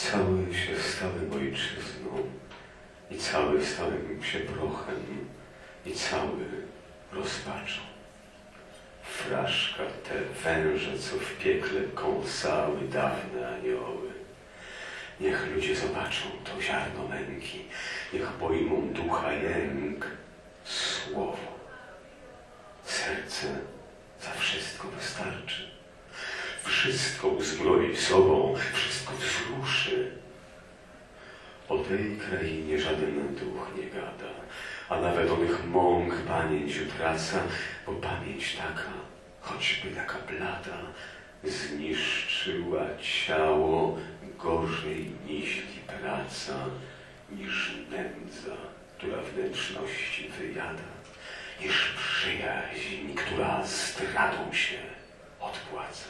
Cały się stałem ojczyzną i cały stałem się prochem i cały rozpaczą. Fraszka te węże, co w piekle kąsały dawne anioły. Niech ludzie zobaczą to ziarno męki, niech pojmą ducha jęk, słowo. Serce za wszystko wystarczy. Wszystko uzbroi sobą, wszystko wzruszy. O tej krainie żaden duch nie gada, a nawet owych mąk pamięć utraca, bo pamięć taka, choćby taka blada, zniszczyła ciało gorzej niźli praca, niż nędza, która wnętrzności wyjada, niż przyjaźń, która zdradą się odpłaca.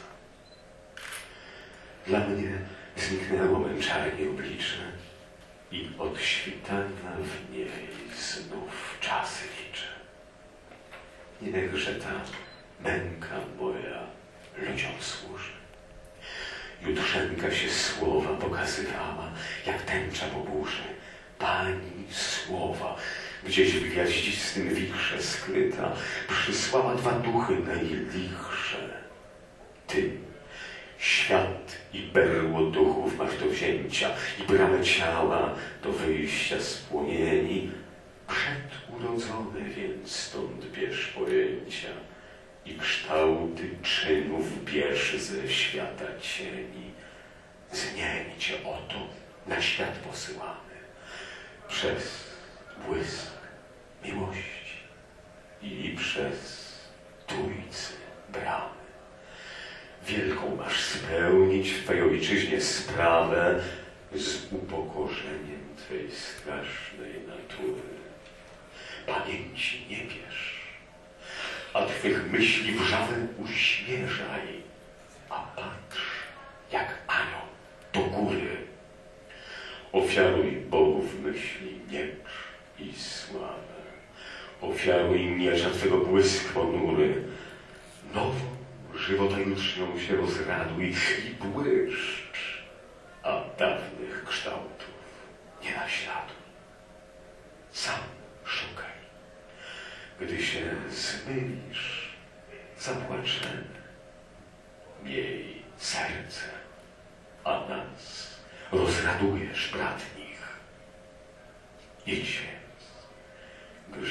Dla mnie zniknęło męczarnie oblicze i od świtania w niej znów czasy liczę. Niechże ta męka moja ludziom służy. Jutrzenka się słowa pokazywała, jak tęcza po burzy. Pani słowa, gdzieś w gwiaździstym wichrze skryta, przysłała dwa duchy najlichsze. Ty, świat i berło duchów masz do wzięcia i bramę ciała do wyjścia z płomieni. Przedurodzone więc stąd bierz pojęcia i kształty czynów bierz ze świata cieni. Z niemi cię oto na świat posyłamy przez błysk miłości i przez Trójcy bramy. Wielką masz spełnić w twej ojczyźnie sprawę z upokorzeniem twej strasznej natury. Pamięci nie bierz, a twych myśli wrzawę uśmierzaj, a patrz jak anioł do góry. Ofiaruj Bogów myśli miecz i sławę. Ofiaruj miecza twego błysk ponury. Nową żywota jutrznią się rozraduj i błyszcz, a dawnych kształtów nie naśladuj. Sam szukaj. Gdy się zmylisz, zapłaczemy. Miej serce, a nas rozradujesz, bratnich. Idź więc,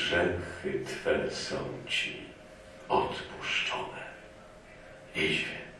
grzechy twe są ci odpuszczone. Idź więc.